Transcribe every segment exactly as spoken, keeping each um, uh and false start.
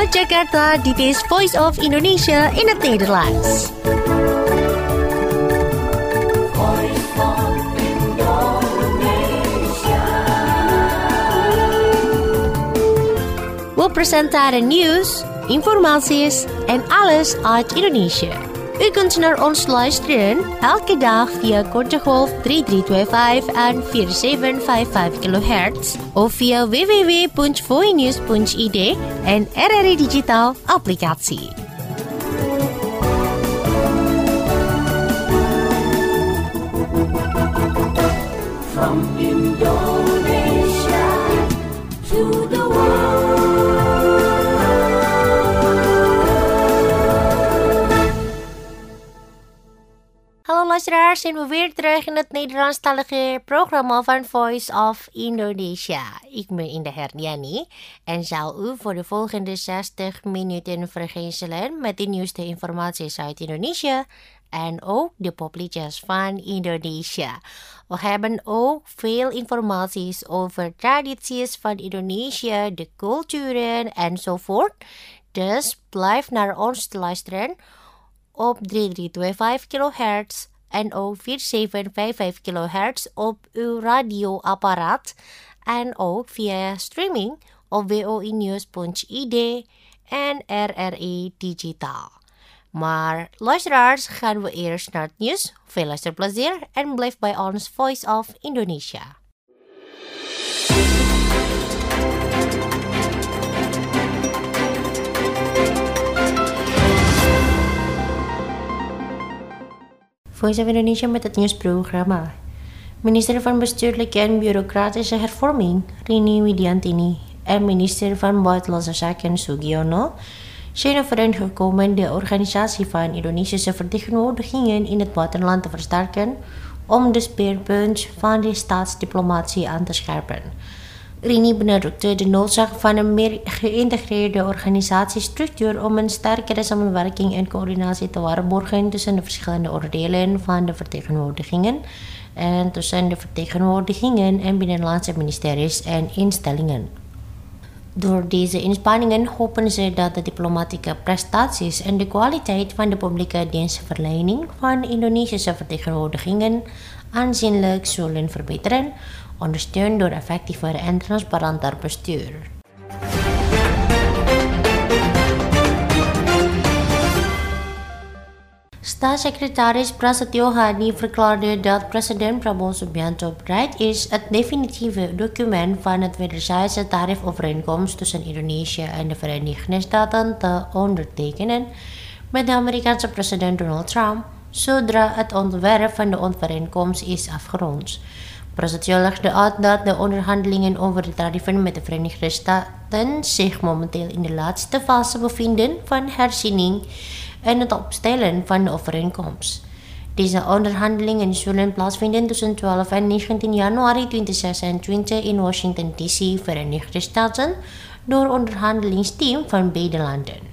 Vanuit Jakarta, dit is Voice of Indonesia in het Nederlands. Voice of Indonesia. We presenteren nieuws, informaties en alles uit Indonesië. U kunt naar ons luisteren elke dag via korte golf drie drie twee vijf en vier zeven vijf vijf kilohertz of via w w w punt voinews punt i d en R R I Digital applicatie. From Indonesia to the world. Hallo luisteraars, zijn we weer terug in het Nederlandstalige programma van Voice of Indonesia. Ik ben Indah Herdiani en zal u voor de volgende zestig minuten vergezellen met de nieuwste informaties uit Indonesië en ook de popliedjes van Indonesië. We hebben ook veel informaties over tradities van Indonesië, de culturen enzovoort. Dus blijf naar ons te luisteren op drie drie twee vijf kilohertz en ook vier zeven vijf vijf kilohertz op uw radioapparaat en ook via streaming op woinews punt i d en R R I Digital. Maar luisteraars, gaan we eerst naar het nieuws. Veel luisterplezier en blijf bij ons Voice of Indonesia. Voice of Indonesia met het nieuwsprogramma. Minister van Bestuurlijke en Bureaucratische Hervorming, Rini Widiantini, en minister van Buitenlandse Zaken, Sugiono, zijn overeengekomen de organisatie van Indonesische vertegenwoordigingen in het buitenland te versterken om de speerpunt van de staatsdiplomatie aan te scherpen. Rini benadrukte de noodzaak van een meer geïntegreerde organisatiestructuur om een sterkere samenwerking en coördinatie te waarborgen tussen de verschillende onderdelen van de vertegenwoordigingen en tussen de vertegenwoordigingen en binnenlandse ministeries en instellingen. Door deze inspanningen hopen ze dat de diplomatieke prestaties en de kwaliteit van de publieke dienstverlening van Indonesische vertegenwoordigingen aanzienlijk zullen verbeteren, ondersteund door effectiever en transparanter bestuur. Staatssecretaris Prasetyo Hadi verklaarde dat president Prabowo Subianto bereid is het definitieve document van het wederzijdse tariefovereenkomst tussen Indonesië en de Verenigde Staten te ondertekenen met de Amerikaanse president Donald Trump, zodra het ontwerp van de overeenkomst is afgerond. Prasetyo legde uit dat de onderhandelingen over de tarieven met de Verenigde Staten zich momenteel in de laatste fase bevinden van herziening en het opstellen van de overeenkomst. Deze onderhandelingen zullen plaatsvinden tussen twaalf en negentien januari tweeduizend zesentwintig in Washington D C, Verenigde Staten, door onderhandelingsteam van beide landen.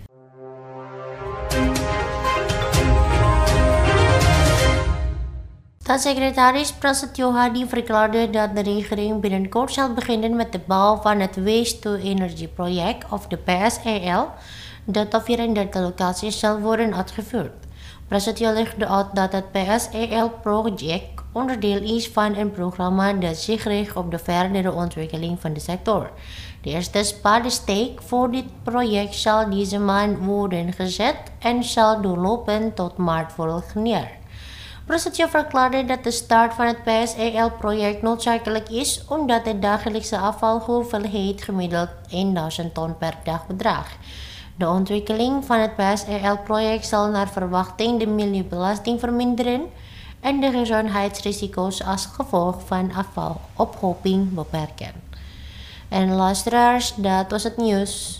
Staatssecretaris Prasetyo Hadi verklaarde dat de regering binnenkort zal beginnen met de bouw van het Waste-to-Energy-project of de P S E L, dat op vierendertig locaties zal worden uitgevoerd. Prasetyo legde uit dat het P S E L-project onderdeel is van een programma dat zich richt op de verdere ontwikkeling van de sector. De eerste spadesteek voor dit project zal deze maand worden gezet en zal doorlopen tot maart volgend jaar. Prasetyo verklaarde dat de start van het P S E L-project noodzakelijk is omdat de dagelijkse afvalhoeveelheid gemiddeld duizend ton per dag bedraagt. De ontwikkeling van het P S E L-project zal naar verwachting de milieubelasting verminderen en de gezondheidsrisico's als gevolg van afvalophoping beperken. En luisteraars, dat was het nieuws.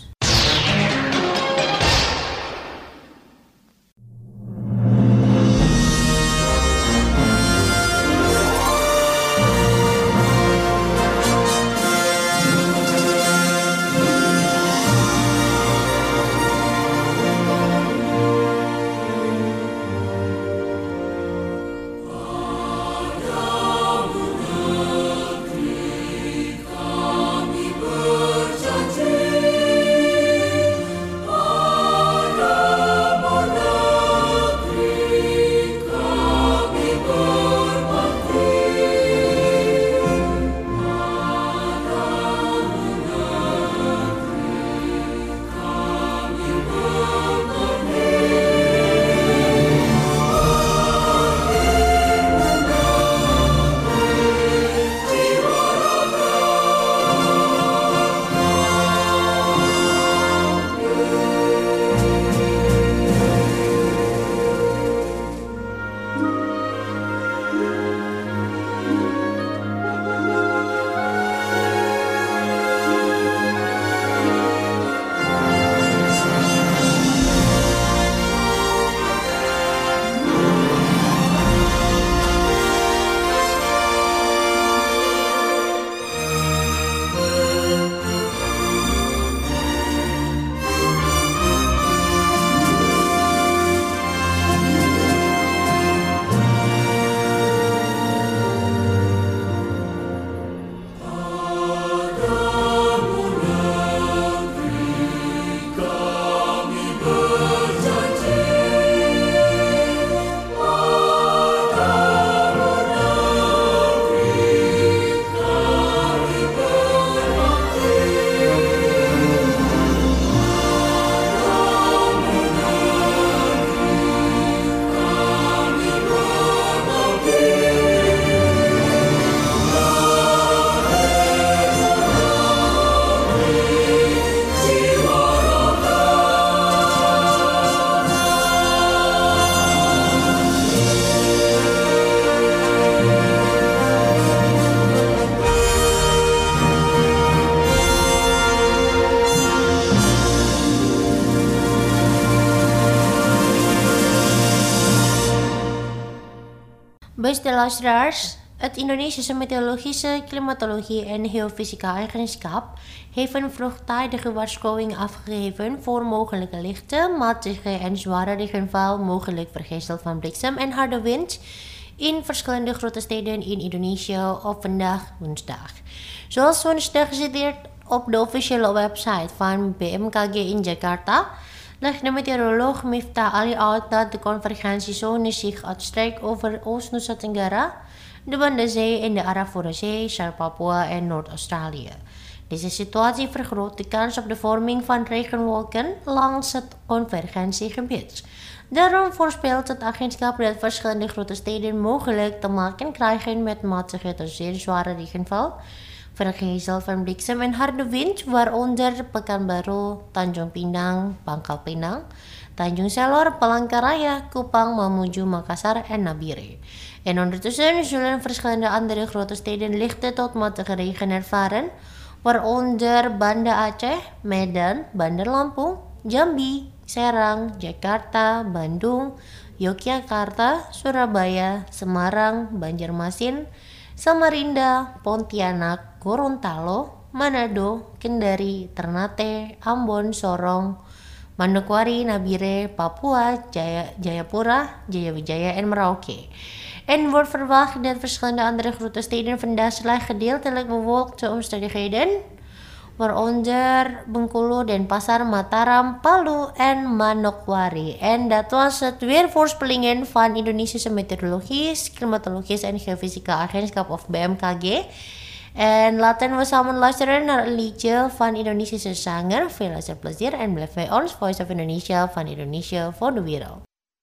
Beste luisteraars, het Indonesische Meteorologische, Klimatologie en Geofysica Agentschap heeft een vroegtijdige waarschuwing afgegeven voor mogelijke lichte, matige en zware regenval, mogelijk vergezeld van bliksem en harde wind in verschillende grote steden in Indonesië op vandaag woensdag. Zoals woensdag geciteerd op de officiële website van B M K G in Jakarta, legt de meteoroloog Miftah Ali uit dat de convergentiezone zich uitstrekt over Oost-Nusa Tenggara, de Banda Zee en de Arafura Zee, Zuid-Papua en Noord-Australië. Deze situatie vergroot de kans op de vorming van regenwolken langs het convergentiegebied. Daarom voorspelt het agentschap dat verschillende grote steden mogelijk te maken krijgen met matige tot zeer zware regenval, vergezeld van bliksem en harde wind, waaronder Pekanbaru, Tanjung Pinang, Pangkal Pinang, Tanjung Selor, Palangkaraya, Kupang, Mamuju, Makassar en Nabire. En ondertussen zullen verschillende andere grote steden lichte tot matige regen ervaren, waaronder Banda Aceh, Medan, Bandar Lampung, Jambi, Serang, Jakarta, Bandung, Yogyakarta, Surabaya, Semarang, Banjarmasin, Samarinda, Pontianak, Gorontalo, Manado, Kendari, Ternate, Ambon, Sorong, Manokwari, Nabire, Papua, Jaya, Jayapura, Jayawijaya en Merauke. En wordt verwacht dat verschillende andere grote steden vandaag slechts gedeeltelijk bewolkte omstandigheden, waaronder Bengkulu, Denpasar, Mataram, Palu en Manokwari. En dat was het weervoorspellingen van Indonesische Meteorologisch, Klimatologisch en Geofysica Agentschap of B M K G. En laten we samen luisteren naar een liedje van Indonesische zanger. Veel luisterplezier en blijf bij ons, Voice of Indonesia van Indonesië voor de wereld.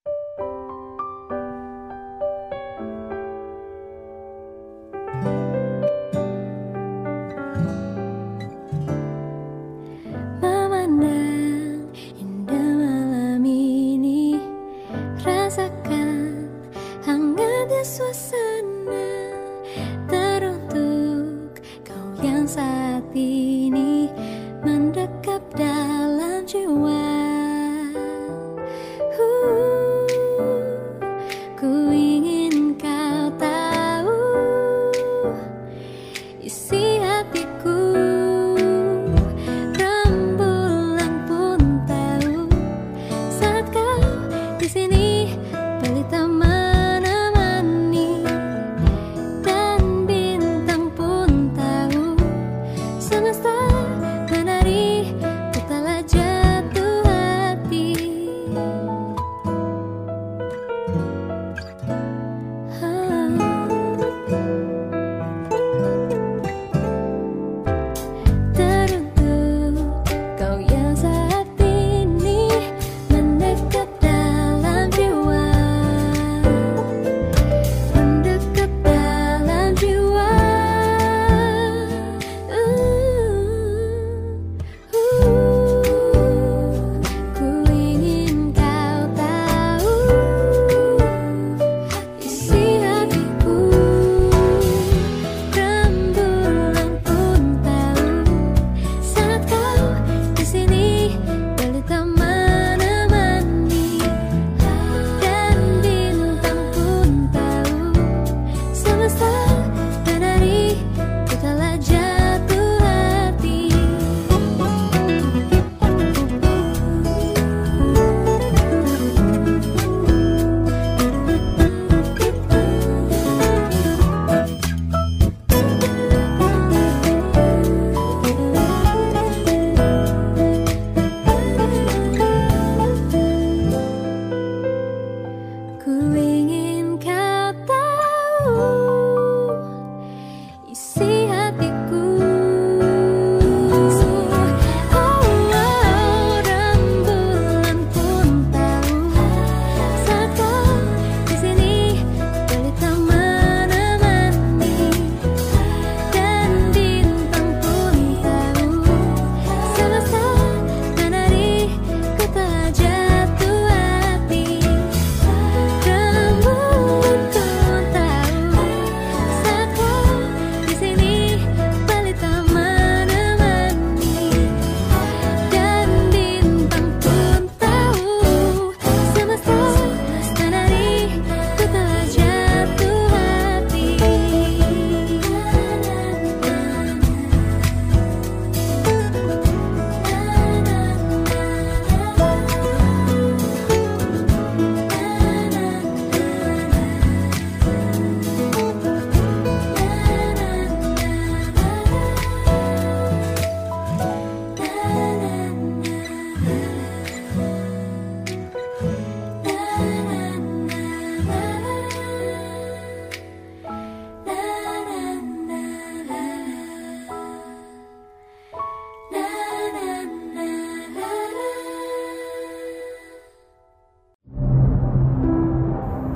Memandang indah malam ini, rasakan hangatnya suasana. Teruntuk kau yang saat ini mendekap dalam jiwa. uh, Ku ingin kau tahu isi hatiku. Rembulan pun tahu saat kau di sini, pelita menemani.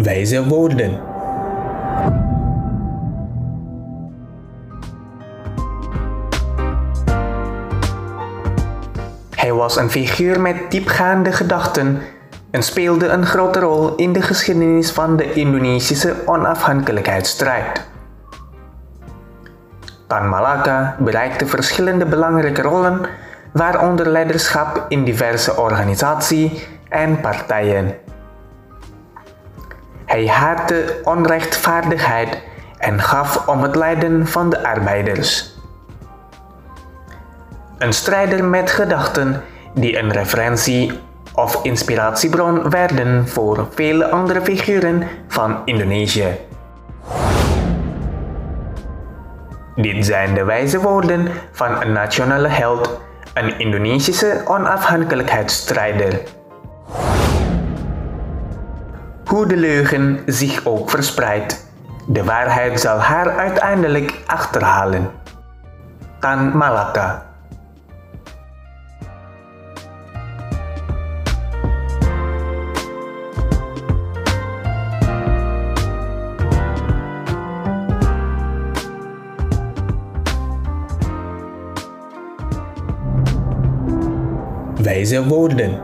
Wijze woorden. Hij was een figuur met diepgaande gedachten en speelde een grote rol in de geschiedenis van de Indonesische onafhankelijkheidsstrijd. Tan Malaka bereikte verschillende belangrijke rollen, waaronder leiderschap in diverse organisaties en partijen. Hij haatte onrechtvaardigheid en gaf om het lijden van de arbeiders. Een strijder met gedachten die een referentie of inspiratiebron werden voor vele andere figuren van Indonesië. Dit zijn de wijze woorden van een nationale held, een Indonesische onafhankelijkheidsstrijder. Hoe de leugen zich ook verspreidt, de waarheid zal haar uiteindelijk achterhalen. Tan Malaka. Wijze woorden.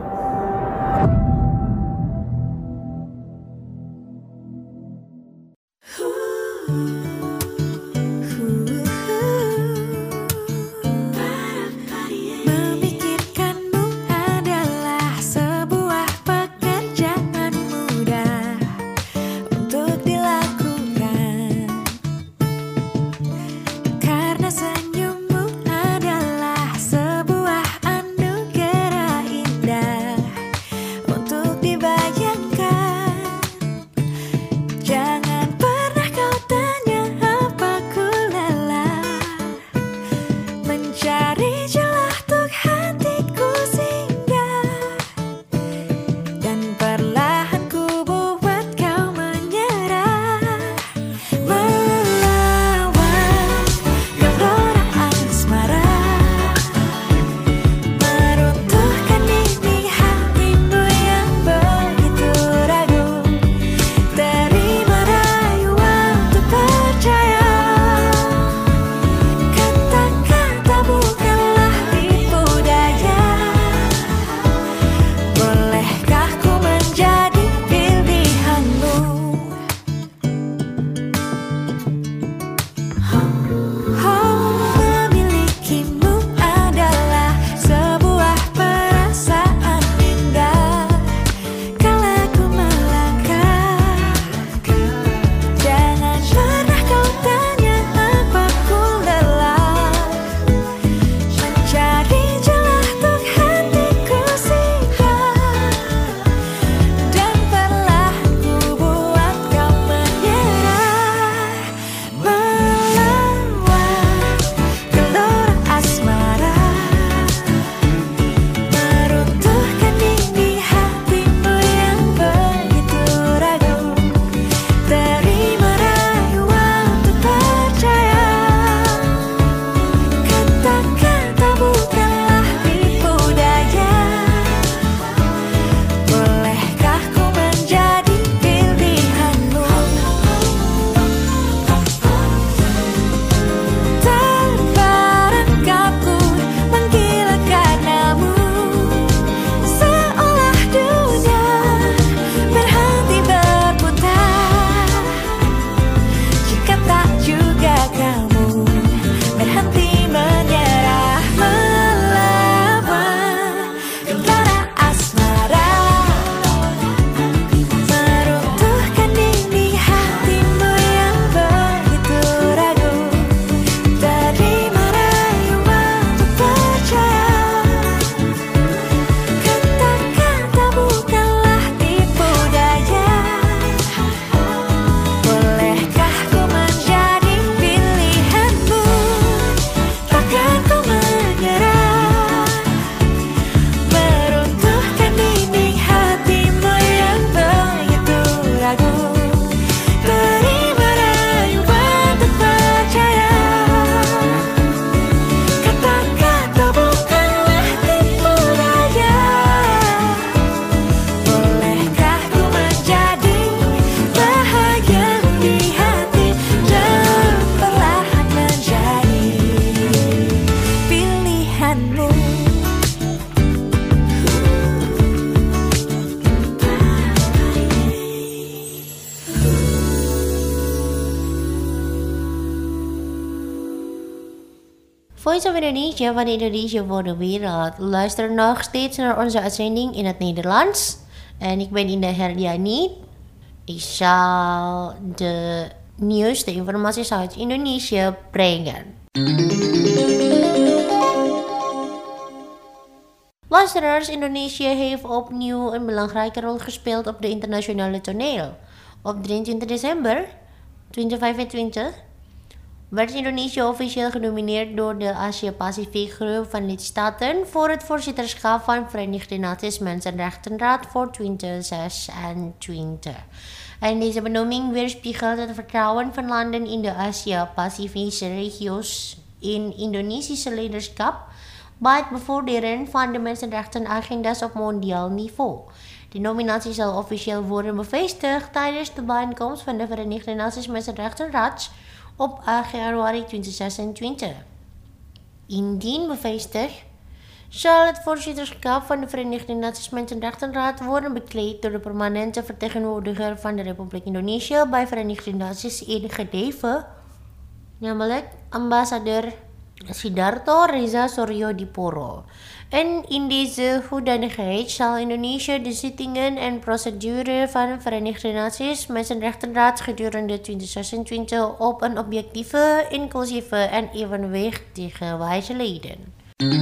Memikirkanmu adalah sebuah pekerjaan mudah untuk dilakukan, karena senyummu adalah sebuah anugerah indah untuk dibayangkan. Jangan pernah kau tanya Voice of Indonesia van Indonesia voor de wereld. Luister nog steeds naar onze uitzending in het Nederlands. En ik ben Indah Herdiani. Ik zal de nieuws, de informatie uit Indonesië brengen. Luisteraars, Indonesië heeft opnieuw een belangrijke rol gespeeld op de internationale toneel. Op drieëntwintig december tweeduizend vijfentwintig werd Indonesië officieel genomineerd door de Asia-Pacific groep van lidstaten voor het voorzitterschap van Verenigde Naties Mensenrechtenraad voor twintig zesentwintig. En deze benoeming weerspiegelt het vertrouwen van landen in de Asia-Pacifische regio's in Indonesische leiderschap bij het bevorderen van de mensenrechtenagenda's op mondiaal niveau. De nominatie zal officieel worden bevestigd tijdens de bijeenkomst van de Verenigde Naties Mensenrechtenraad op acht januari tweeduizend zesentwintig. Indien bevestigd, zal het voorzitterschap van de Verenigde Naties Mensenrechtenraad worden bekleed door de permanente vertegenwoordiger van de Republiek Indonesië bij Verenigde Naties in Genève, namelijk ambassadeur Sidarto Reza Suryodipuro. En in deze hoedanigheid zal Indonesië de zittingen en procedure van de Verenigde Naties Mensenrechtenraad gedurende twintig zesentwintig op een objectieve, inclusieve en evenwichtige wijze leiden.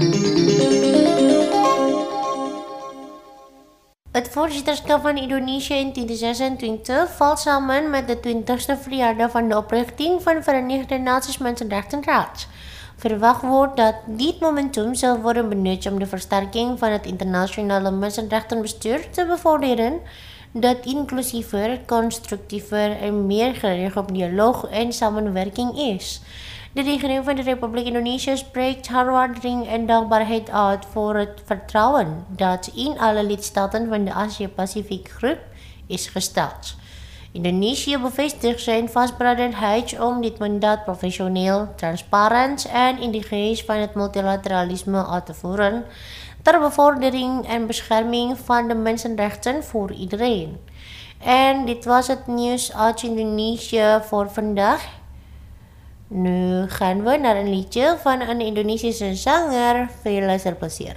Het voorzitterschap van Indonesië in twintig zesentwintig valt samen met de twintigste verjaardag van de oprichting van de Verenigde Naties Mensenrechtenraad. Verwacht wordt dat dit momentum zal worden benut om de versterking van het internationale mensenrechtenbestuur te bevorderen, dat inclusiever, constructiever en meer gericht op dialoog en samenwerking is. De regering van de Republiek Indonesië spreekt haar waardering en dankbaarheid uit voor het vertrouwen dat in alle lidstaten van de Asia-Pacific groep is gesteld. Indonesië bevestigt zijn vastberadenheid om dit mandaat professioneel, transparant en in de geest van het multilateralisme uit te voeren, ter bevordering en bescherming van de mensenrechten voor iedereen. En dit was het nieuws uit Indonesië voor vandaag. Nu gaan we naar een liedje van een Indonesische zanger. Veel luisterplezier.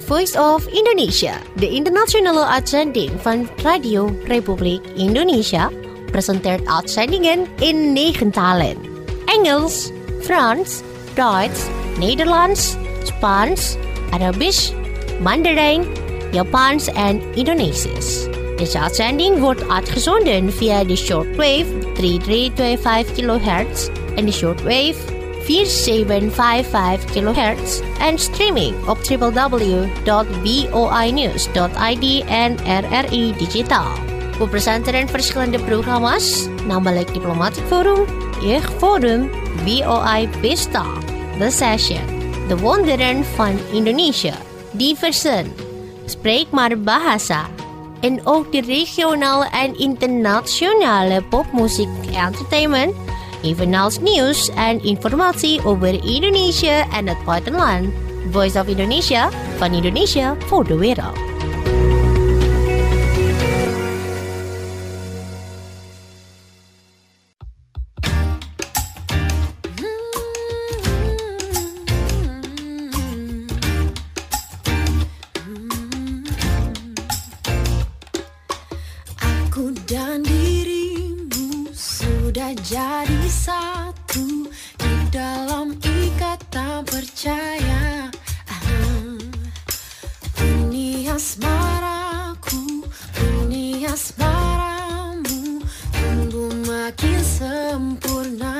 Voice of Indonesia, de internationale uitzending van Radio Republiek Indonesia, presenteert uitzendingen in negen talen. Engels, Frans, Duits, Nederlands, Spaans, Arabisch, Mandarijn, Japans en Indonesisch. Deze uitzending wordt uitgezonden via de shortwave drie drie twee vijf kilohertz en de shortwave vier zeven vijf vijf kilohertz en streaming op w w w dot voinews dot i d en R R I Digitaal. We presenteren verschillende programma's, namelijk Diplomatic Forum, Jeugdforum, V O I Pesta, The Session, De Wonderen van Indonesië, Diversen, Spreek maar Bahasa, en ook de regionale en internationale popmuziek entertainment, evenals nieuws en informatie over Indonesië en het buitenland. Voice of Indonesia, van Indonesia voor de wereld. Aku dan dirimu sudah jadi satu di dalam ikatan percaya. Ini asmaraku, ini asmaramu, tumbuh makin sempurna.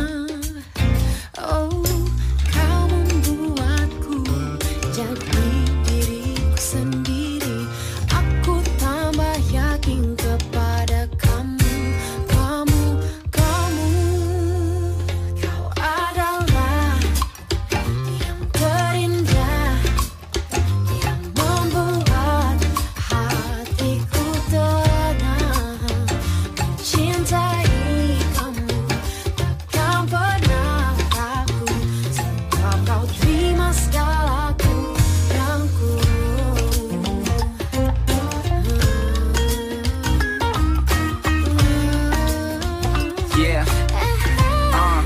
Oh, kau membuatku jadi diriku sendiri. Aku tambah yakin kepada kamu, kamu, kamu. Kau adalah yang terindah, yang membuat hatiku tenang. Mencintai kamu takkan pernah takut, sebab kau terima segala kurangku. Yeah, uh,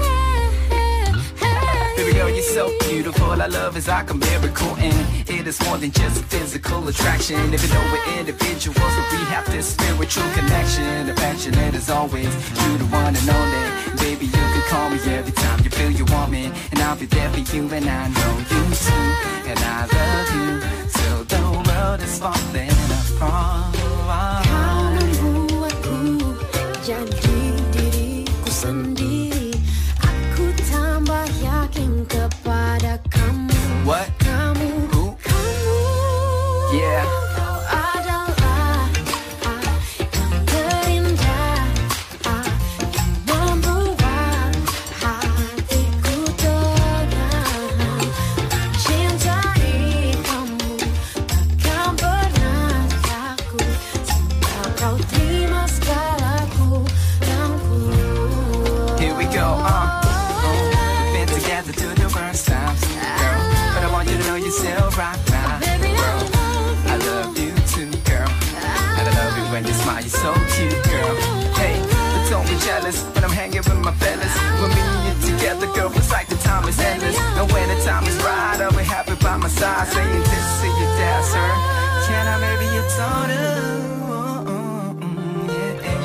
baby girl, you're so beautiful. Our love is like a miracle, and it is more than just physical attraction. Even though we're individuals, but we have this spiritual connection. Affectionate as always, you the one and only. Baby, you can call me every time you feel you want me, and I'll be there for you, and I know you too. And I love you till the world is falling apart. Kau membuatku jadi diriku sendiri. Aku tambah yakin kepada kamu. What? Kamu, Who? kamu. Yeah. Kau adalah ah, yang terindah, ah, yang membuat hatiku tenang. Mencintai kamu takkan pernah takut, sebab kau terima segala kurangku. Here we go, uh, oh, we've been together through the worst times, girl, but I want you to know you're still right now, Baby, I girl. love I love you too, girl, and I love you when you smile, you're so cute, girl. Hey, but don't be jealous when I'm hanging with my fellas. When me and you together, girl, it's like the time is endless. And when the time is right, I'll be happy by my side, saying this to your dad, sir. Can I maybe your daughter? Oh, oh, mm, yeah, yeah.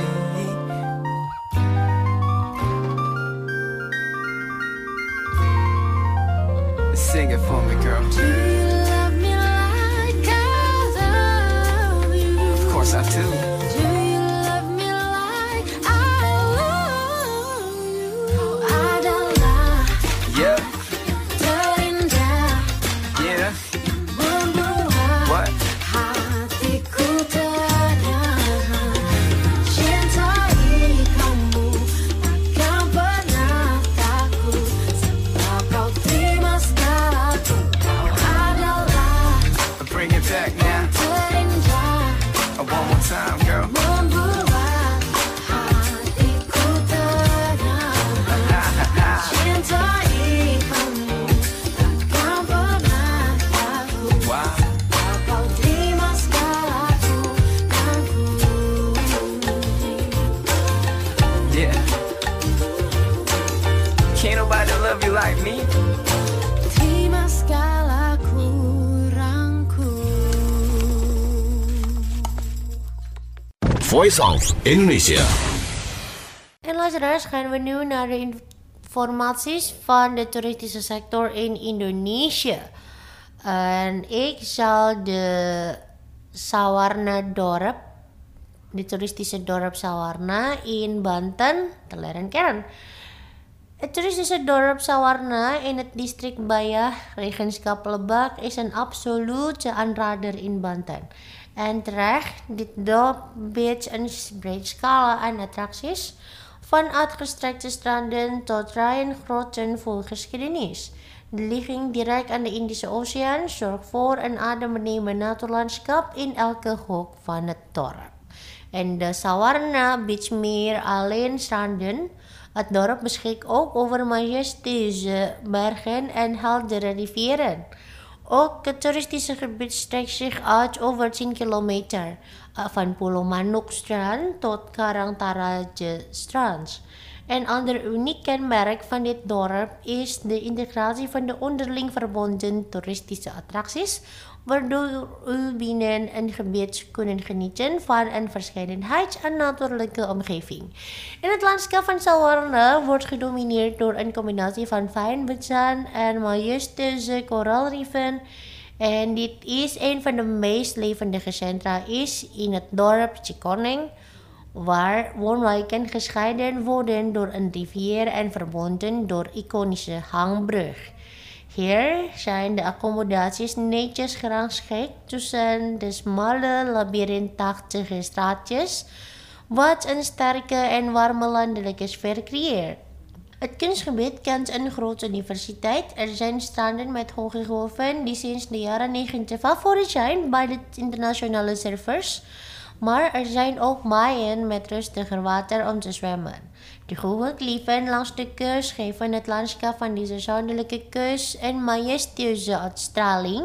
Sing it for me, girl. Do you love me like I love you? Of course I do. Do you love me like I love you? Kau adalah Yeah, yang terindah, yeah. membuat What? hatiku tenang. Mencintai kamu takkan pernah takut, sebab kau terima segalaku. Kau adalah Bring it back now. terindah, Uh, One more time, girl. membuat hatiku tenang. Mencintai kamu takkan pernah takut, Wow. sebab kau terima segala kurangku. Yeah. Can't nobody love you like me. Terima segala kurangku. Voice of Indonesia. En luisteraars, gaan we nu naar de informaties van de toeristische sector in Indonesië. En ik zal de Sawarna dorp, de toeristische dorp Sawarna in Banten, Teleren Keren. Het toeristische dorp Sawarna in het district Bayah, Regenschap Lebak, is een absolute aanrader in Banten. En terecht, dit dorp biedt een breed scala aan attracties, van uitgestrekte stranden tot rijen grotten vol geschiedenis. De ligging direct aan de Indische Oceaan zorgt voor een adembenemend natuurlandschap in elke hoek van het dorp. En de Sawarna biedt meer alleen stranden. Het dorp beschikt ook over majestueuze bergen en heldere rivieren. Ook het toeristische gebied strekt zich uit over tien kilometer, van Pulau Manuk Strand tot Karangtaraja Strand. Een ander uniek kenmerk van dit dorp is de integratie van de onderling verbonden toeristische attracties, waardoor u binnen een gebied kunnen genieten van een verscheidenheid aan natuurlijke omgeving. In het landschap van Sawarna wordt gedomineerd door een combinatie van fijnbezaan en majestueuze koraalriffen. En dit is een van de meest levendige centra is in het dorp Cikoneng, waar woonwijken gescheiden worden door een rivier en verbonden door iconische hangbrug. Hier zijn de accommodaties netjes gerangschikt tussen de smalle labyrintachtige straatjes, wat een sterke en warme landelijke sfeer creëert. Het kunstgebied kent een grote diversiteit. Er zijn stranden met hoge golven die sinds de jaren negentig favoriet zijn bij de internationale surfers. Maar er zijn ook maaien met rustiger water om te zwemmen. De hoge kliffen langs de kust geven het landschap van deze zuidelijke kust een majestueuze uitstraling.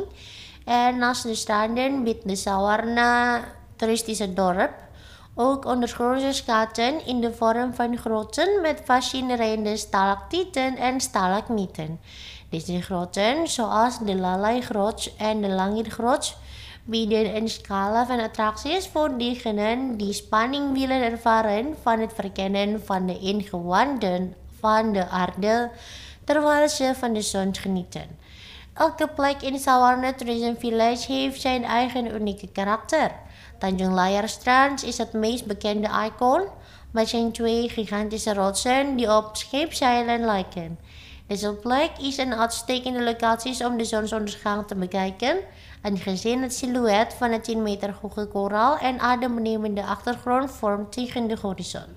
En naast de stranden biedt de Sawarna toeristische dorp ook ondergrondse schatten in de vorm van grotten met fascinerende stalactieten en stalagmieten. Deze grotten, zoals de Lalai-grot en de Langit-grot, bieden een scala van attracties voor diegenen die spanning willen ervaren van het verkennen van de ingewanden van de aarde terwijl ze van de zon genieten. Elke plek in Sawarna Tourism Village heeft zijn eigen unieke karakter. Tanjung Layar Strand is het meest bekende icoon, met zijn twee gigantische rotsen die op scheepseilen lijken. Deze plek is een uitstekende locatie om de zonsondergang te bekijken, en gezien het silhouet van het tien meter hoge koraal en adembenemende achtergrond vormt tegen de horizon.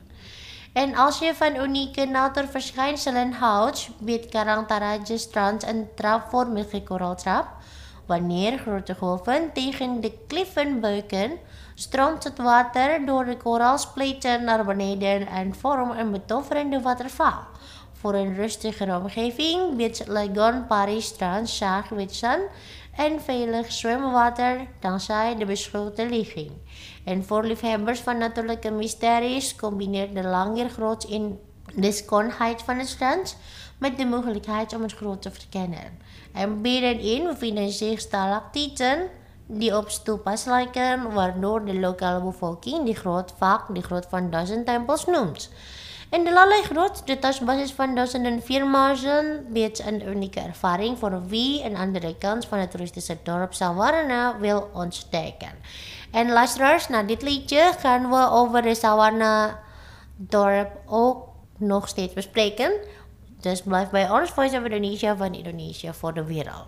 En als je van unieke natuurverschijnselen houdt, biedt Karangtaraja Strand een trapvormige koraaltrap. Wanneer grote golven tegen de kliffen buiken, stroomt het water door de koraalspleten naar beneden en vormt een betoverende waterval. Voor een rustigere omgeving biedt Legon Paris Strand Shah-Witsan en veilig zwemwater dankzij de beschoten ligging. En voor liefhebbers van natuurlijke mysteries combineert de Langir-grot in de schoonheid van het strand met de mogelijkheid om het grot te verkennen. En binnenin bevinden zich stalactieten die op stupas lijken, waardoor de lokale bevolking die grot vaak de grot van duizend tempels noemt. En de Lalai-grot, de thuisbasis van duizenden viermazen, biedt een unieke ervaring voor wie een andere kant van het toeristische dorp Sawarna wil ontdekken. En luisteraars, na dit liedje gaan we over de Sawarna dorp ook nog steeds bespreken. Dus blijf bij ons, Voice of Indonesia van Indonesia voor de wereld.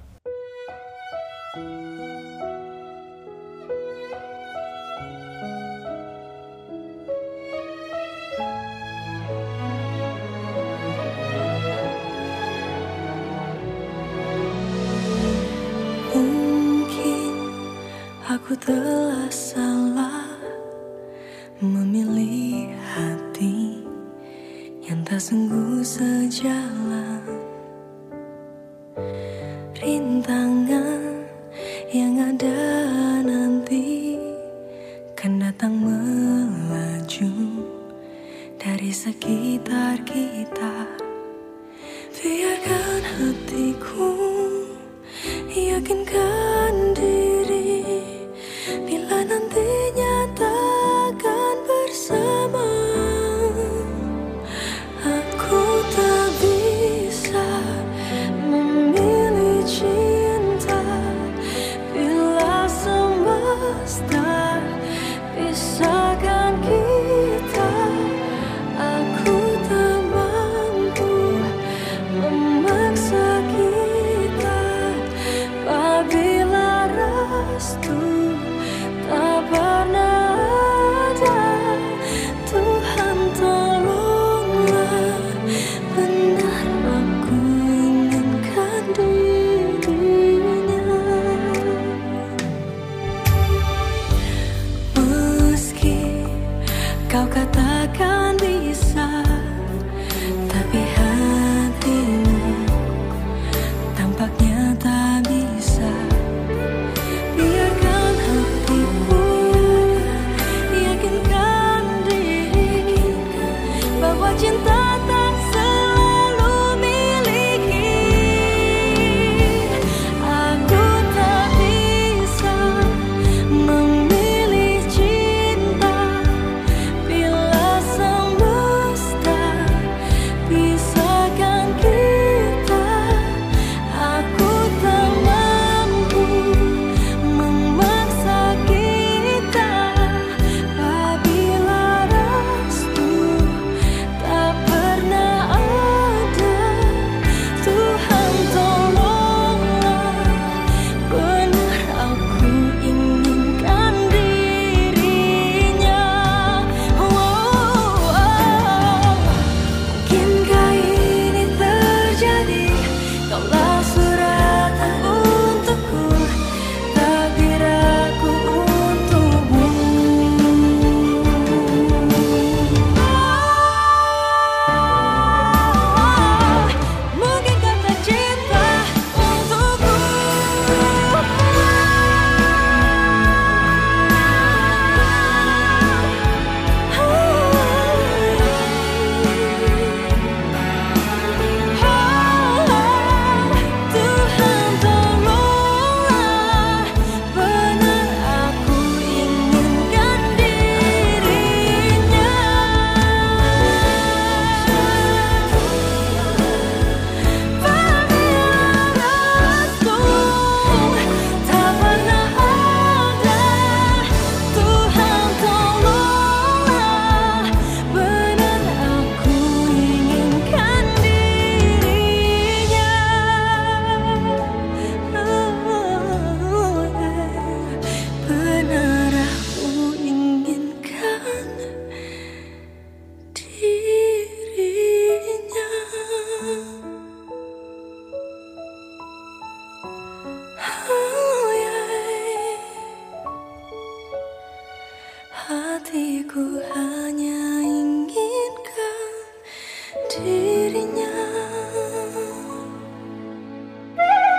Aku telah salah memilih hati yang tak sungguh sejalan. Rintangan yang ada nanti kan datang melaju dari sekitar kita. Biarkan hatiku yakinkan diri bila nantinya takkan ber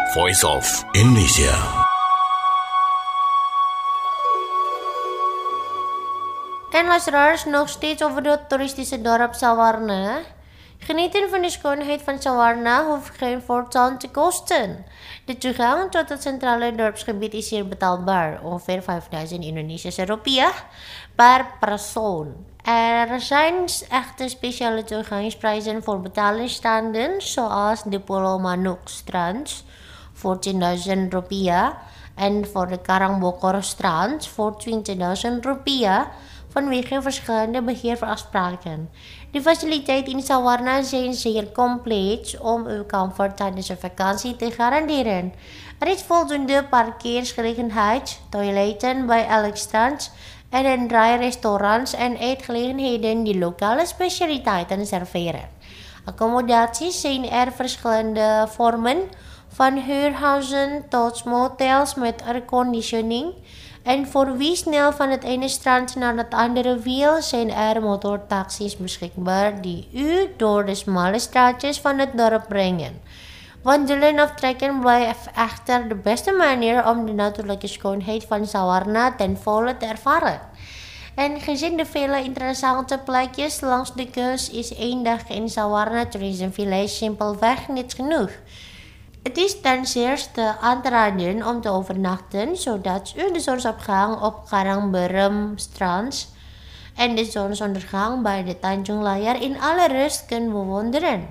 Voice of Indonesia. En luisteraars, nog steeds over het toeristische dorp Sawarna. Genieten van de schoonheid van Sawarna hoeft geen voortand te kosten. De toegang tot het centrale dorpsgebied is zeer betaalbaar, ongeveer vijfduizend Indonesische rupiah per persoon. Er zijn echte speciale toegangsprijzen voor betalingsstanden, zoals de Pulau Manuk Strand voor tienduizend rupiah en voor de Karangbokor Strand voor twintigduizend rupiah vanwege verschillende beheerafspraken. De faciliteiten in Sawarna zijn zeer compleet om uw comfort tijdens een vakantie te garanderen. Er is voldoende parkeersgelegenheid, toiletten bij elk strand en een rij restaurants en eetgelegenheden die lokale specialiteiten serveren. Accommodaties zijn er verschillende vormen, van huurhuizen tot motels met airconditioning. En voor wie snel van het ene strand naar het andere wil, zijn er motortaxis beschikbaar die u door de smalle straatjes van het dorp brengen. Wandelen of trekken blijft echter de beste manier om de natuurlijke schoonheid van Sawarna ten volle te ervaren. En gezien de vele interessante plekjes langs de kust is één dag in Sawarna Tourism Village simpelweg niet genoeg. Het is ten zeerste aan te raden om te overnachten, zodat u de zonsopgang op Karangberem Strand en de zonsondergang bij de Tanjung Layar in alle rust kunt bewonderen.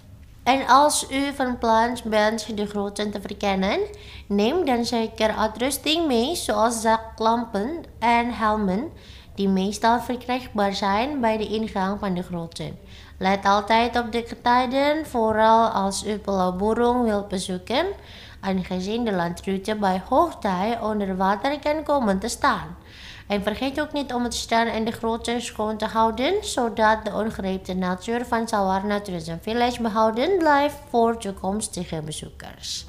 En als u van plan bent de grotten te verkennen, neem dan zeker uitrusting mee, zoals zaklampen en helmen, die meestal verkrijgbaar zijn bij de ingang van de grotten. Let altijd op de getijden, vooral als u Pulau Burung wilt bezoeken, aangezien de landroute bij hoogtij onder water kan komen te staan. En vergeet ook niet om het strand en de grotten schoon te houden, zodat de ongreepte natuur van Sawarna Tourism Village behouden blijft voor toekomstige bezoekers.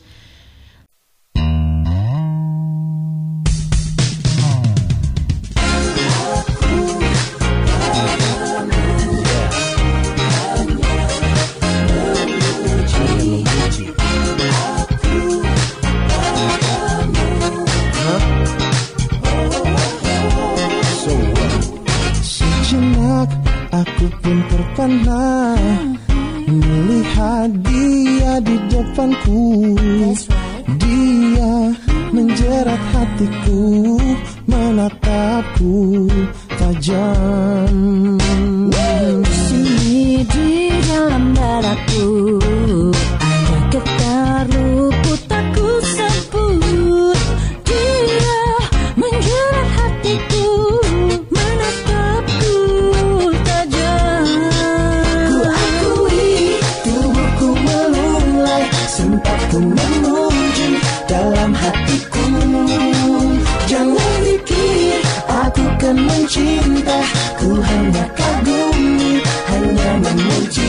Aku pun terpana melihat dia di depanku. Dia menjerat hatiku, menatapku tajam. Di sini di dalam dadaku ada getar luput aku sebut. Dia menjerat hatiku, menatapku tajam. Ku akui tubuhku melulai, sempat ku memuji dalam hatiku. Jangan pikir aku kan mencinta, ku hanya kagumi, hanya memuji.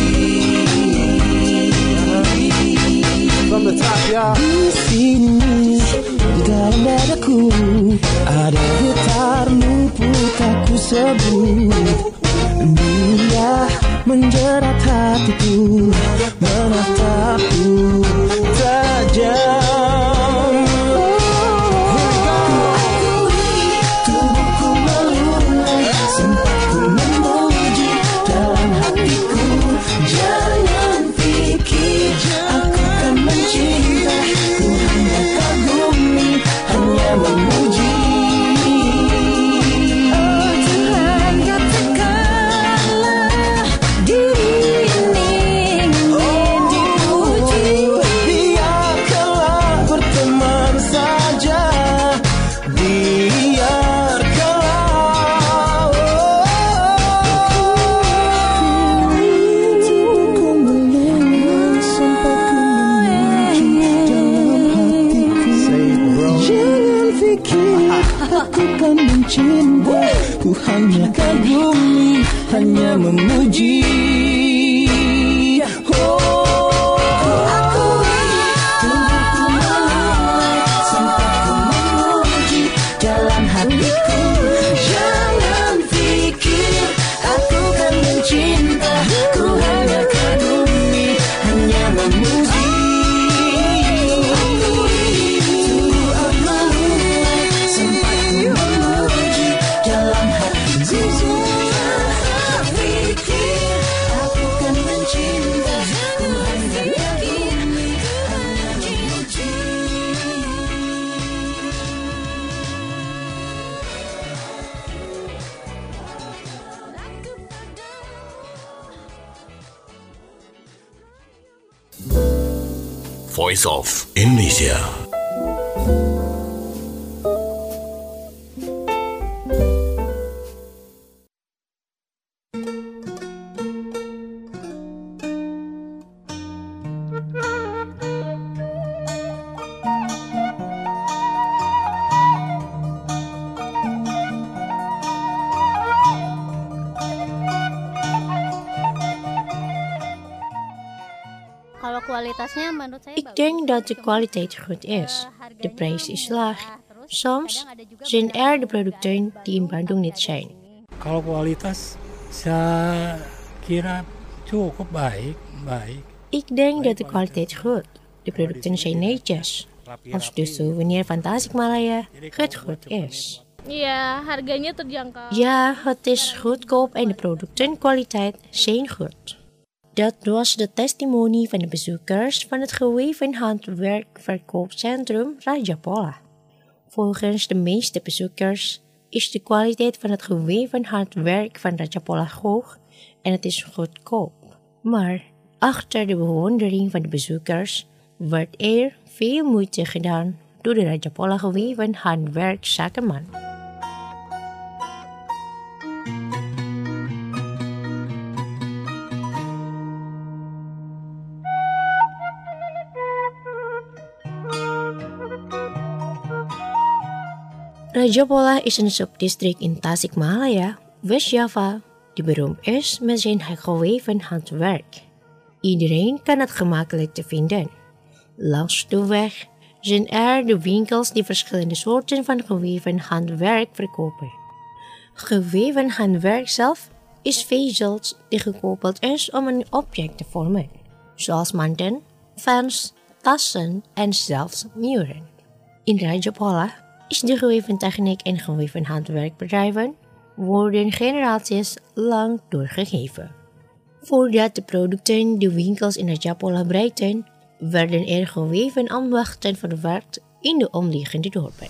Di sini di dalam dadaku ada getar luput aku sebut. Dia menjerat hatiku, menatapku tajam. Tubuhku melulai, sempat ku memuji dalam hatiku. Jangan pikir aku kan mencinta, ku hanya kagumi, hanya memuji. Aku kan mencinta, ku hanya kagumi, hanya memuji. Oh, ku akui tubuhku melulai, sempat ku memuji dalam hatiku. Jangan pikir aku kan mencinta, ku hanya kagumi, hanya memuji. Voice of Indonesia. Kalau kualitasnya menurut saya Ik denk dat de kwaliteit goed is. De prijs is laag. Soms zijn er de producten die in Bandung niet zijn. Kalau kualitas saya kira cukup baik, baik. Ik denk dat de kwaliteit goed. De producten zijn netjes. Als de souvenir van Tasikmalaya het goed is. Iya, harganya terjangkau. Ja, het is goedkoop en de productenkwaliteit zijn goed. Dat was de testimonie van de bezoekers van het geweven handwerkverkoopcentrum Rajapola. Volgens de meeste bezoekers is de kwaliteit van het geweven handwerk van Rajapola hoog en het is goedkoop. Maar achter de bewondering van de bezoekers werd er veel moeite gedaan door de Rajapola geweven handwerkzakenman. Rajapola is een subdistrict in Tasikmalaya, West-Java, die beroemd is met zijn geweven handwerk. Iedereen kan het gemakkelijk te vinden. Langs de weg zijn er de winkels die verschillende soorten van geweven handwerk verkopen. Geweven handwerk zelf is vezels die gekoppeld is om een object te vormen, zoals manden, fans, tassen en zelfs muren. In Rajapola is de geweven techniek en geweven handwerkbedrijven worden generaties lang doorgegeven. Voordat de producten de winkels in Rajapola bereikten, werden er geweven ambachten verwerkt in de omliggende dorpen.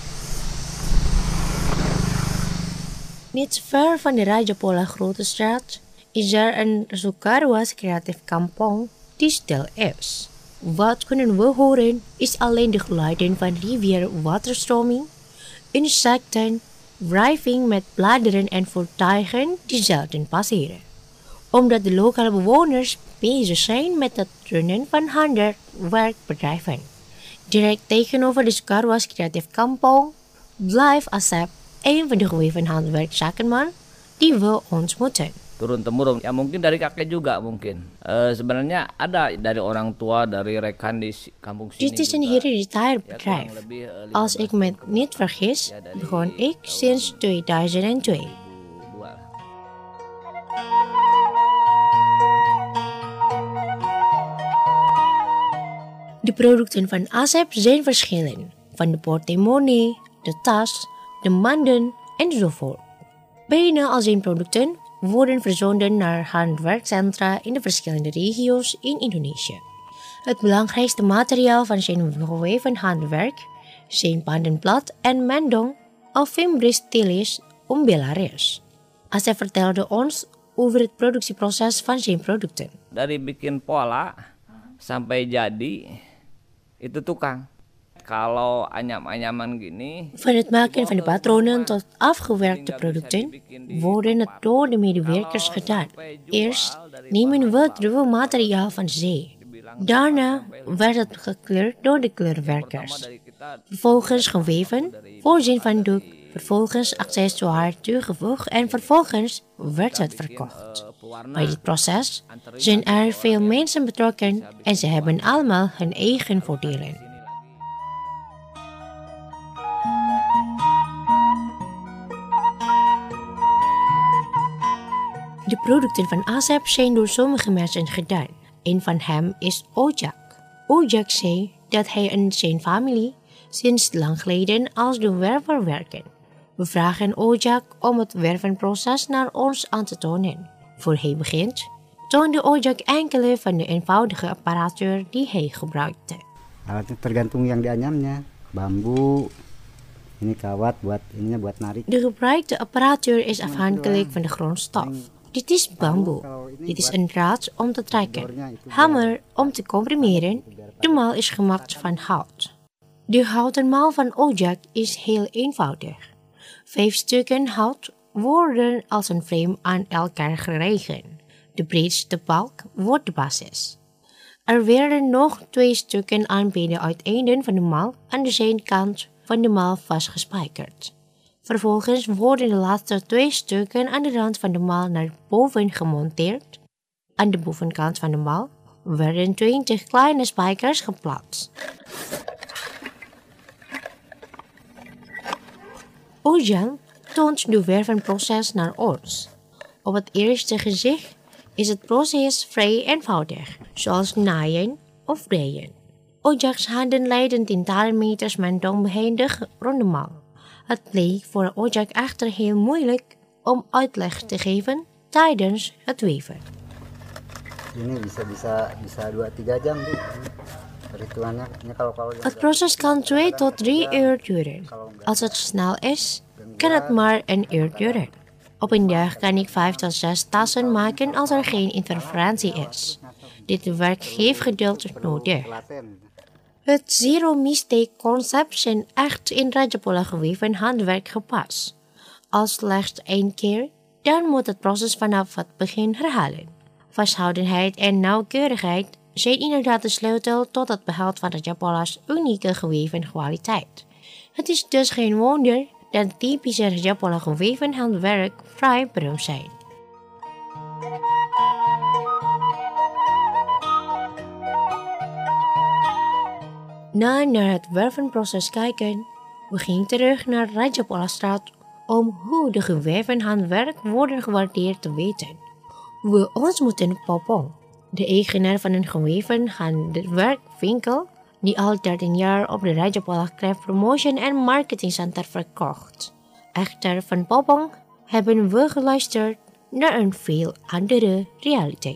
Niet ver van de Rajapola Grote Straat is er een Sukarwas Creative Kampong die stil is. Wat kunnen we horen is alleen de geluiden van rivierwaterstroming, insecten, wrijving met bladeren en voertuigen die zelden passeren. Omdat de lokale bewoners bezig zijn met het runnen van handwerkbedrijven. Direct tegenover de Sukarwas Creative Kampong blijft Asep een van de geweven handwerkzakenman die we ontmoeten. Turun-temurun, ya mungkin dari kakek juga mungkin. E, sebenarnya ada dari orang tua, dari rekan di kampung sini. Dit is een hereditair bedrijf. Als ik me niet vergis, begon ik sinds tweeduizend twee. De producten van Asep zijn verschillend, van de portemonnee, de tas, de manden enzovoort. Bijna al zijn producten worden verzonden naar handwerkcentra in de verschillende regio's in Indonesië. Het belangrijkste materiaal van zijn geweven handwerk zijn pandenplat en mendong of fimbris tilis umbellaris. Asep vertelde ons over het productieproces van zijn producten. Dari bikin pola sampai jadi itu tukang. Kalau anyam-anyaman gini, van het maken van de patronen tot afgewerkte producten worden het door de medewerkers gedaan. Eerst nemen we het ruwe materiaal van zee. Daarna werd het gekleurd door de kleurwerkers. Vervolgens geweven, voorzien van doek, vervolgens accessoire toegevoegd en vervolgens werd het verkocht. Bij dit proces zijn er veel mensen betrokken en ze hebben allemaal hun eigen voordelen. De producten van Asep zijn door sommige mensen gedaan. Een van hem is Ojak. Ojak zei dat hij en zijn familie sinds lang geleden als de werver werken. We vragen Ojak om het wervenproces naar ons aan te tonen. Voor hij begint, toonde Ojak enkele van de eenvoudige apparatuur die hij gebruikte. Alatnya tergantung yang dianyamnya, bambu, ini kawat buat ininya buat narik. De gebruikte apparatuur is afhankelijk van de grondstof. Dit is bamboe. Dit is een draad om te trekken, hamer om te comprimeren. De maal is gemaakt van hout. De houten maal van Ojak is heel eenvoudig. Vijf stukken hout worden als een frame aan elkaar geregen. De breedste balk wordt de basis. Er werden nog twee stukken aan beide uiteinden van de maal aan de zijkant van de maal vastgespijkerd. Vervolgens worden de laatste twee stukken aan de rand van de maal naar boven gemonteerd. Aan de bovenkant van de maal werden twintig kleine spijkers geplaatst. Ojang toont de wervenproces naar ons. Op het eerste gezicht is het proces vrij eenvoudig, zoals naaien of breien. Ojak's handen leiden tientallen meters met onbehendig rond de maal. Het bleek voor Ojak echter heel moeilijk om uitleg te geven tijdens het weven. Ini bisa bisa bisa dua tiga jam tuh. Perhitungannya kalau kalau Het proces kan twee tot drie uur duren. Als het snel is, kan het maar een uur duren. Op een dag kan ik vijf tot zes tassen maken als er geen interferentie is. Dit werk heeft geduld nodig. Het zero-mistake concept zijn echt in Rajapala geweven handwerk gepast. Als slechts één keer, dan moet het proces vanaf het begin herhalen. Vasthoudenheid en nauwkeurigheid zijn inderdaad de sleutel tot het behoud van Rajapala's unieke geweven kwaliteit. Het is dus geen wonder dat typische Rajapala geweven handwerk vrij beroemd zijn. Na naar het wervenproces kijken, we gingen terug naar Rajapalastraat om hoe de geweven handwerk worden gewaardeerd te weten. We ontmoeten Popong, de eigenaar van een geweven handwerkwinkel die al dertien jaar op de Rajapala Craft Promotion en Marketing Center verkocht. Echter van Popong hebben we geluisterd naar een veel andere realiteit.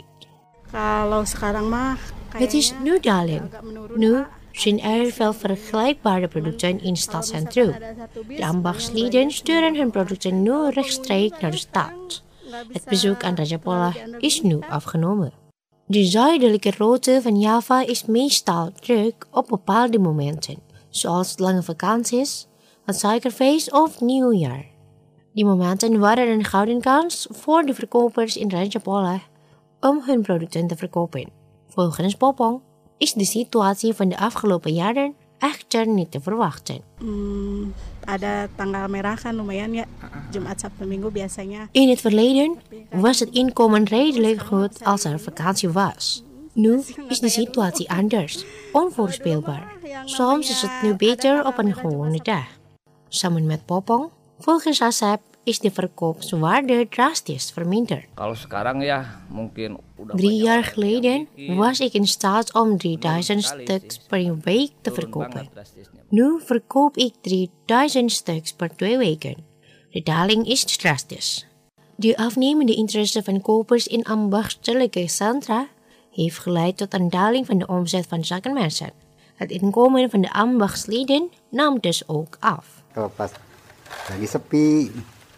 Kalau sekarang mah Het is nu daling. Nu zijn er veel vergelijkbare producten in stadscentrum. De ambachtslieden sturen hun producten nu rechtstreeks naar de stad. Het bezoek aan Rajapala is nu afgenomen. De zuidelijke route van Java is meestal druk op bepaalde momenten, zoals lange vakanties, het suikerfeest of nieuwjaar. Die momenten waren een gouden kans voor de verkopers in Rajapala om hun producten te verkopen. Volgens Popong is de situatie van de afgelopen jaren echter niet te verwachten. Hmm, ada tanggal merah kan lumayan ya. Jumat, Sabtu, Minggu biasanya. In het verleden was het inkomen redelijk goed als er vakantie was. Nu is de situatie anders, onvoorspelbaar. Soms is het nu beter op een gewone dag. Samen met Popong, volgens Asep, is de verkoopswaarde drastisch verminderd. Kalau sekarang ya mungkin udah Drie jaar geleden was ik in staat om drieduizend stuks per week te verkopen. Nu verkoop ik drieduizend stuks per twee weken. De daling is drastisch. De afnemende interesse van kopers in ambachtelijke centra heeft geleid tot een daling van de omzet van zakenmensen. Het inkomen van de ambachtslieden nam dus ook af. Kalau pas lagi sepi,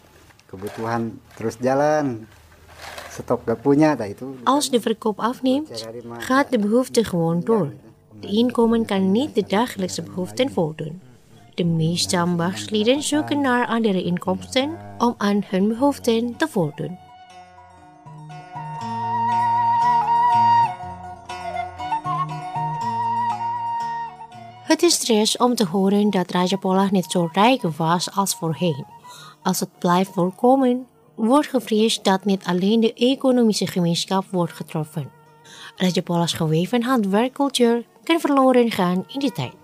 kebutuhan terus jalan, stok gak punya, tak itu. Als de verkoop afneemt, gaat de behoefte gewoon door. De inkomen kan niet de dagelijkse behoeften voldoen. De meeste ambachtslieden zoeken naar andere inkomsten om aan hun behoeften te voldoen. Het is triest om te horen dat Rajapala niet zo rijk was als voorheen. Als het blijft voorkomen, wordt gevreesd dat niet alleen de economische gemeenschap wordt getroffen. Rajapala's geweven handwerkcultuur kan verloren gaan in die tijd.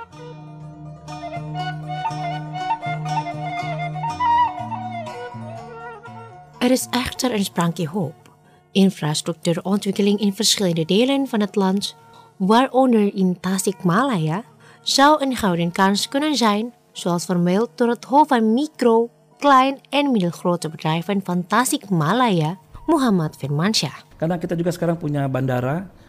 Er is echter een sprankje hoop. Infrastructuurontwikkeling in verschillende delen van het land, waaronder in Tasikmalaya, zou een gouden kans kunnen zijn, zoals vermeld door het hoofd van micro, klein en middelgrote bedrijven van Tasikmalaya, Muhammad Firmansyah. Karena kita juga sekarang punya bandara,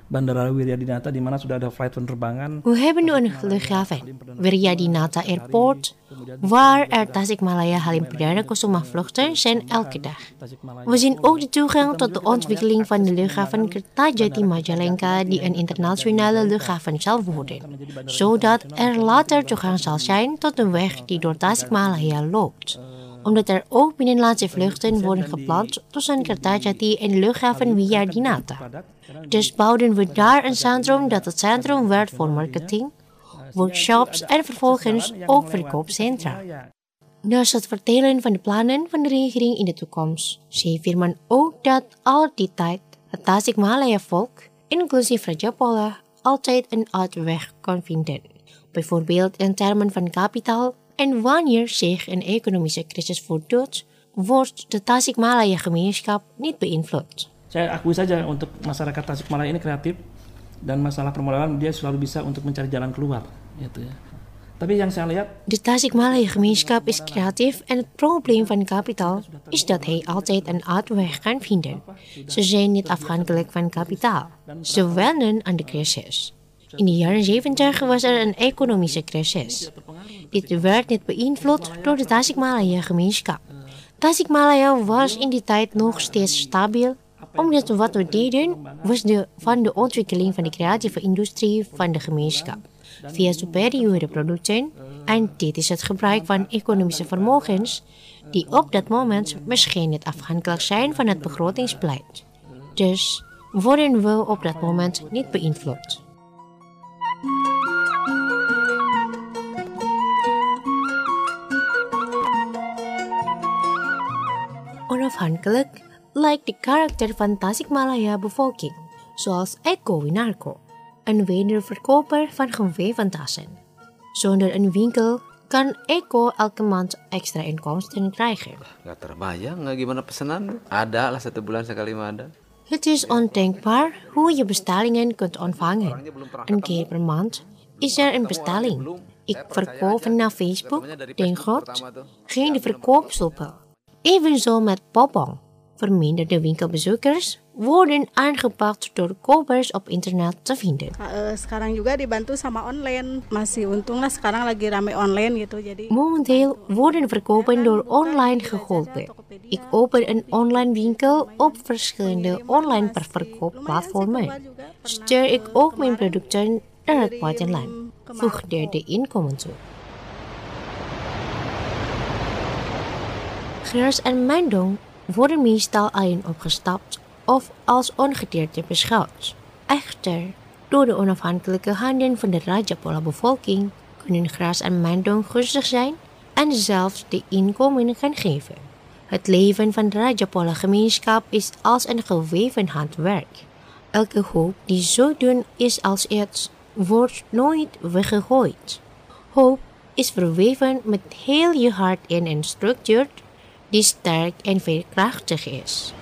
Bandara Wiryadinata di mana sudah ada flight penerbangan. We hebben nu een luchthaven, Wiryadinata Airport, waar er Tasikmalaya Halim Perdana Kusuma vluchten zijn elke dag. We zien ook de toegang tot de ontwikkeling van de luchthaven Kertajati Majalengka die een internationale luchthaven zal worden, zodat er later toegang zal zijn tot de weg die door Tasikmalaya loopt. Omdat er ook binnenlandse vluchten worden gepland tussen Kertajati en de luchthaven Wiryadinata. Dus bouwden we daar een centrum dat het centrum werd voor marketing, workshops en vervolgens ook verkoopcentra. Naast het vertellen van de plannen van de regering in de toekomst, zei Firman ook dat al die tijd het Tasikmalaya-volk, inclusief Rajapola, altijd een uitweg kon vinden. Bijvoorbeeld in termen van kapitaal en wanneer zich een economische crisis voordoet, wordt de Tasikmalaya-gemeenschap niet beïnvloed. Saya akui saja untuk masyarakat Tasikmalaya ini kreatif dan masalah permodalan dia selalu bisa untuk mencari jalan keluar, gitu ya. Tapi yang saya lihat, de Tasikmalaya-gemeenschap is creatief en het probleem van kapitaal is dat hij altijd een uitweg kan vinden. Ze zijn niet afhankelijk van kapitaal. Ze wennen aan de crisis. In de jaren zeventig was er een economische crisis. Dit werd niet beïnvloed door de Tasikmalaya-gemeenschap. Tasikmalaya was in die tijd nog steeds stabiel, omdat wat we deden was de, van de ontwikkeling van de creatieve industrie van de gemeenschap, via superieure producten, en dit is het gebruik van economische vermogens, die op dat moment misschien niet afhankelijk zijn van het begrotingsbeleid. Dus worden we op dat moment niet beïnvloed. Onafhankelijk lijkt de karakter van Tasikmalaya-bevolking, zoals Eko Winarko, een wederverkoper van geweven tassen. Zonder een winkel kan Eko elke maand extra inkomsten krijgen. Gak terbayang nggak gimana pesanan? Ada lah satu bulan sekali mah ada. Het is ondenkbaar hoe je bestellingen kunt ontvangen. Een keer per maand is er een bestelling. Ik verkoop naar Facebook, Dengot, geen de verkoopstoppen. Evenzo met Popong. Verminderde winkelbezoekers worden aangepakt door kopers op internet te vinden. Uh, sekarang juga dibantu sama online. Masih untung lah sekarang lagi rame online gitu. Jadi momenteel worden verkopen door online geholpen. Ik open een online winkel op verschillende online verkoopplatformen. Stuur ik ook mijn producten naar het buitenland. Voegde de inkomen toe. Gras en mendong worden meestal alleen opgestapt of als ongedierte beschouwd. Echter, door de onafhankelijke handen van de Rajapola-bevolking kunnen gras en mendong gunstig zijn en zelfs de inkomen gaan geven. Het leven van de Rajapola-gemeenschap is als een geweven handwerk. Elke hoop die zo dun is als iets, wordt nooit weggegooid. Hoop is verweven met heel je hart in een structuur die sterk en veerkrachtig is.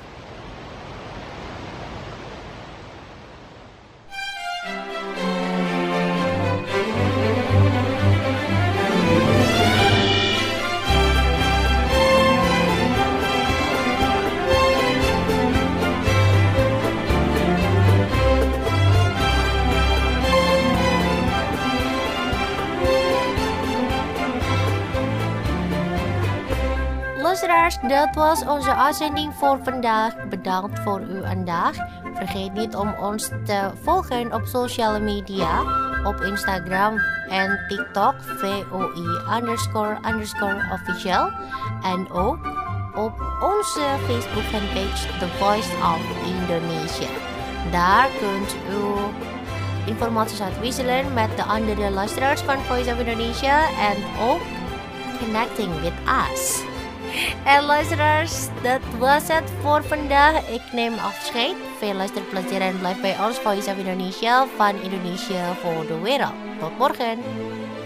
Luisteraars, dat was onze uitzending voor vandaag. Bedankt voor uw aandacht. Vergeet niet om ons te volgen op sociale media, op Instagram en TikTok, V O I underscore underscore official. En ook op onze Facebook fanpage, The Voice of Indonesia. Daar kunt u informaties uitwisselen met de andere luisteraars van Voice of Indonesia en ook connecting with us. En luisteraars, dat was het voor vandaag. Ik neem afscheid. Veel luisterplezier en blijf bij ons Voice of Indonesia van Indonesia voor de wereld. Tot morgen.